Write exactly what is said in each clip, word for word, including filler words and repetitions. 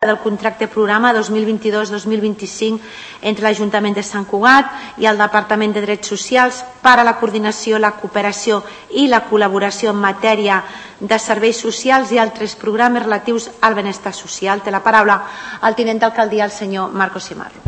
del contracte programa dos mil vint-i-dos dos mil vint-i-cinc entre l'Ajuntament de Sant Cugat i el Departament de Drets Socials per a la coordinació, la cooperació i la col·laboració en matèria de serveis socials i altres programes relatius al benestar social. Té la paraula el tinent d'alcaldia, el senyor Marcos Simarro.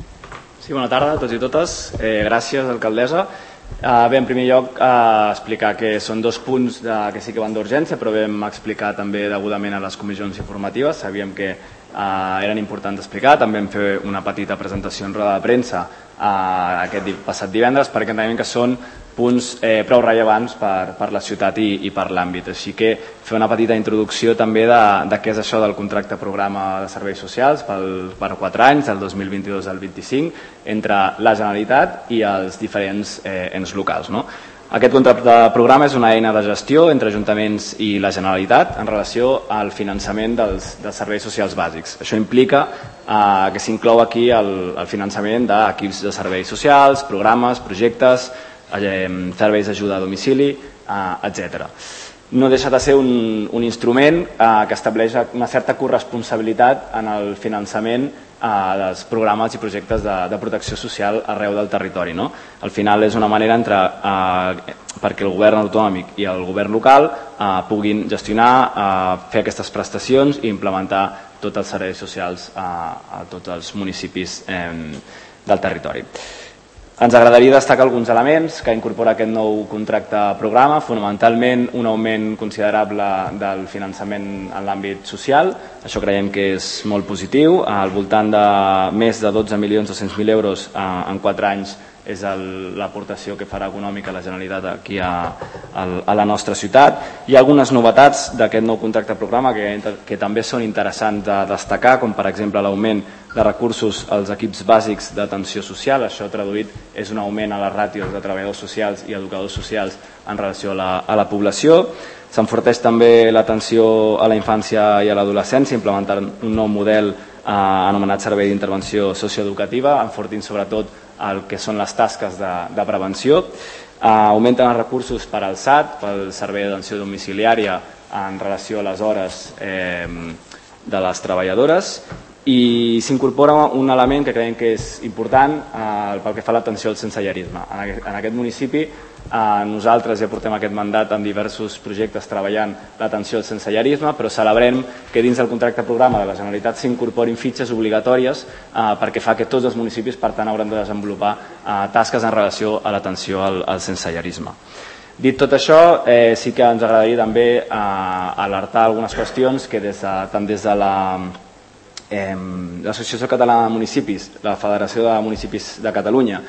Sí, bona tarda a tots i totes. Eh, gràcies, alcaldessa. Uh, bé, en primer lloc, uh, explicar que són dos punts de, que sí que van d'urgència, però vam explicar també degudament a les comissions informatives. Sabíem que uh, eren importants d'explicar. També vam fer una petita presentació en roda de premsa uh, aquest passat divendres, perquè entenem que són punts eh, prou rellevants per, per la ciutat i, i per l'àmbit. Així que fer una petita introducció també de, de què és això del contracte programa de serveis socials pel, per quatre anys, del dos mil vint-i-dos al vint-i-cinc, entre la Generalitat i els diferents eh, ens locals. No? Aquest contracte programa és una eina de gestió entre ajuntaments i la Generalitat en relació al finançament dels, dels serveis socials bàsics. Això implica eh, que s'inclou aquí el, el finançament d'equips de serveis socials, programes, projectes, serveis d'ajuda a domicili, etcètera. No deixa de ser un, un instrument eh, que estableix una certa corresponsabilitat en el finançament eh, dels programes i projectes de, de protecció social arreu del territori. No? Al final és una manera entre, eh, perquè el govern autonòmic i el govern local eh, puguin gestionar, eh, fer aquestes prestacions i implementar tots els serveis socials eh, a tots els municipis eh, del territori. Ens agradaria destacar alguns elements que incorpora aquest nou contracte programa, fonamentalment un augment considerable del finançament en l'àmbit social. Això creiem que és molt positiu, al voltant de més de dotze milions dos-cents mil euros en quatre anys és l'aportació que farà econòmica la Generalitat aquí a, a la nostra ciutat. Hi ha algunes novetats d'aquest nou contracte programa que, que també són interessants de destacar, com per exemple l'augment de recursos als equips bàsics d'atenció social. Això traduït és un augment a les ràtios de treballadors socials i educadors socials en relació a la, a la població. S'enforteix també l'atenció a la infància i a l'adolescència, implementant un nou model eh, anomenat Servei d'Intervenció Socioeducativa, enfortint sobretot el que són les tasques de, de prevenció. Eh, augmenten els recursos per al S A T, pel Servei d'Atenció Domiciliària, en relació a les hores eh, de les treballadores, i s'incorpora un element que creiem que és important eh, pel que fa a l'atenció al sensellarisme. En aquest, en aquest municipi eh, nosaltres ja portem aquest mandat en diversos projectes treballant l'atenció al sensellarisme, però celebrem que dins del contracte programa de la Generalitat s'incorporin fitxes obligatòries eh, perquè fa que tots els municipis per tant hauran de desenvolupar eh, tasques en relació a l'atenció al, al sensellarisme. Dit tot això, eh, sí que ens agradaria també eh, alertar algunes qüestions que des de, tant des de la l'Associació Catalana de Municipis, la Federació de Municipis de Catalunya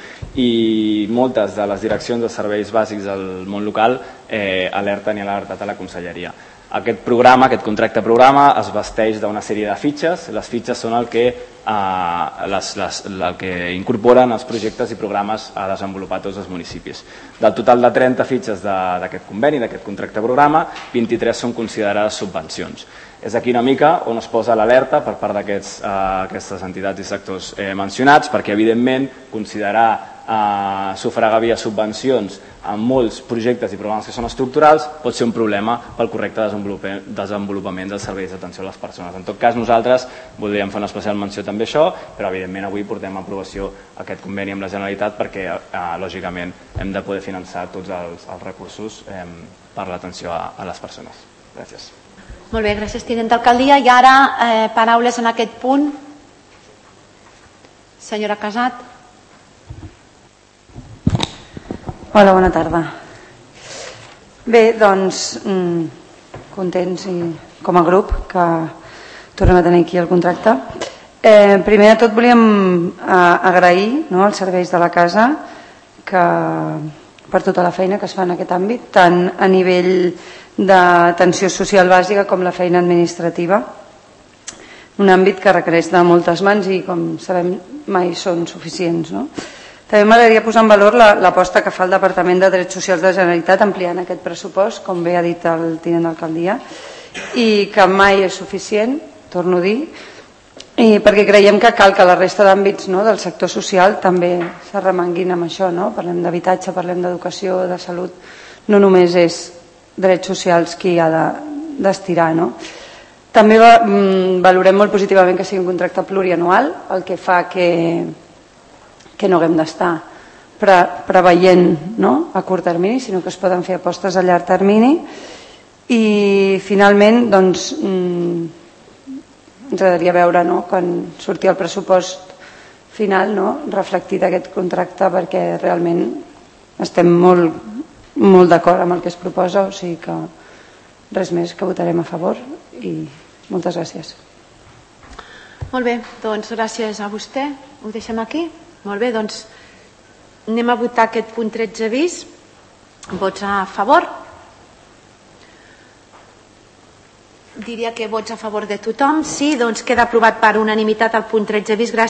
i moltes de les direccions de serveis bàsics del món local eh, alerten i han alertat a la Conselleria. Aquest programa, aquest contracte programa es vesteix d'una sèrie de fitxes. Les fitxes són el que, eh, les, les, el que incorporen els projectes i programes a desenvolupar tots els municipis. Del total de trenta fitxes d'aquest conveni, d'aquest contracte programa, vint-i-tres són considerades subvencions. És aquí una mica on es posa l'alerta per part d'aquestes eh, entitats i sectors eh, mencionats, perquè evidentment considerar eh, sufragar via subvencions en molts projectes i programes que són estructurals pot ser un problema pel correcte desenvolupament dels serveis d'atenció a les persones. En tot cas, nosaltres voldríem fer una especial menció també això, però evidentment avui portem a aprovació aquest conveni amb la Generalitat perquè eh, lògicament hem de poder finançar tots els, els recursos eh, per l'atenció a, a les persones. Gràcies. Molt bé, gràcies, tinent d'alcaldia. I ara, eh, paraules en aquest punt. Senyora Casat. Hola, bona tarda. Bé, doncs, mmm, contents i, com a grup que tornem a tenir aquí el contracte. Eh, primer de tot volíem eh, agrair no, els serveis de la casa que, per tota la feina que es fa en aquest àmbit, tant a nivell d'atenció social bàsica com la feina administrativa, un àmbit que requereix de moltes mans i, com sabem, mai són suficients. No? També m'agradaria posar en valor l'aposta la, que fa el Departament de Drets Socials de la Generalitat ampliant aquest pressupost, com bé ha dit el tinent d'alcaldia, i que mai és suficient, torno a dir, i perquè creiem que cal que la resta d'àmbits no, del sector social també s'arremanguin amb això. No? Parlem d'habitatge, parlem d'educació, de salut, no només és drets socials qui ha d'estirar. No? També valorem molt positivament que sigui un contracte plurianual, el que fa que, que no haguem d'estar pre preveient, no?, a curt termini, sinó que es poden fer apostes a llarg termini. I finalment, doncs, ens agradaria veure, no?, quan surti el pressupost final, no?, reflectit aquest contracte, perquè realment estem molt, molt d'acord amb el que es proposa, o sigui que res més, que votarem a favor i moltes gràcies. Molt bé, doncs gràcies a vostè. Ho deixem aquí? Molt bé, doncs anem a votar aquest punt tretze bis. Vots a favor? Diria que vots a favor de tothom. Sí, doncs queda aprovat per unanimitat el punt tretze bis. Gràcies.